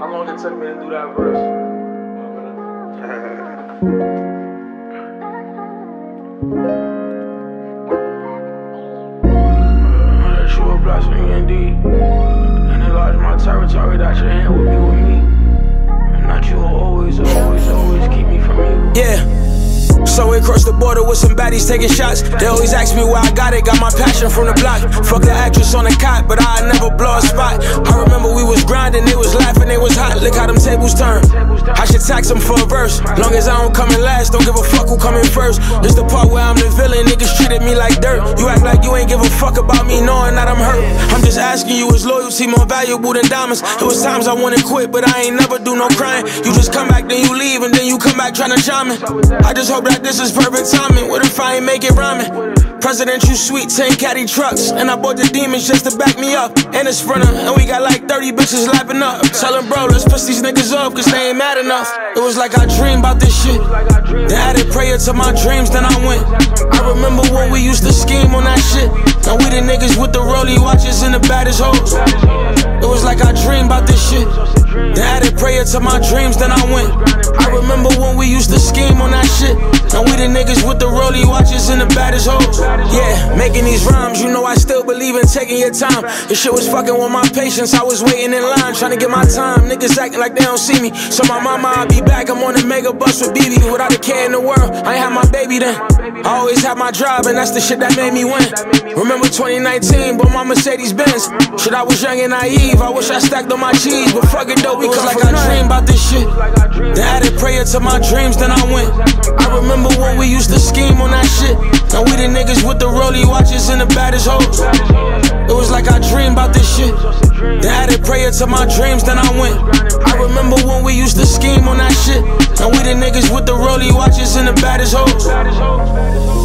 how long it took me to do that verse. That you a blessing indeed. And enlarge my territory that your hand would be with me. And that you will always keep me from evil. Yeah. So we crossed the border with some baddies taking shots. They always ask me where I got it, got my passion from the block. Fuck the actress on the cot, but I never blow a spot. I remember we was grinding, they was laughing, they was hot. Look how them tables turn. I should tax them for a verse. Long as I don't come in last, don't give a fuck who coming first. This the part where I'm the villain, niggas treated me like dirt. You act like you ain't give a fuck about me knowing that I'm hurt. I'm just asking you, is loyalty more valuable than diamonds? There was times I wanna quit, but I ain't never do no crying. You just come back, then you leave, and then you come back tryna chime in. I just hope that this is perfect timing. What if I ain't make it rhyming? Presidential suite, 10 caddy trucks, and I bought the demons just to back me up. And it's frontin', and we got like 30 bitches lapping up. Tellin' bro, let's piss these niggas off, cause they ain't mad enough. It was like I dreamed about this shit. Then added prayer to my dreams, then I went. I remember when we used to scheme on that shit. Now we the niggas with the rollie watches and the baddest hoes. It was like I dreamed about this shit. Then added prayer to my dreams, then I went. I remember when we used to scheme on that shit. Now we the niggas with the rollie watches and the baddest hoes. Yeah, making these rhymes, you know I still believe in taking your time. This shit was fucking with my patience, I was waiting in line, trying to get my time. Niggas acting like they don't see me. So my mama, I'll be back, I'm on the mega bus with BB. Without a care in the world, I ain't had my baby then. I always had my drive, and that's the shit that made me win. Remember 2019, bought my Mercedes Benz. Shit, I was young and naive, I wish I stacked on my cheese. But fuck it though, we was like I dreamed about this shit. Then added prayer to my dreams, then I went. I remember when we used to scheme on that shit. Now we the niggas with the rollie watches and the baddest hoes. It was like I dreamed about this shit. Then added prayer to my dreams, then I went. I remember when we used to scheme on that shit. Now we the niggas with the rollie watches and the baddest hoes.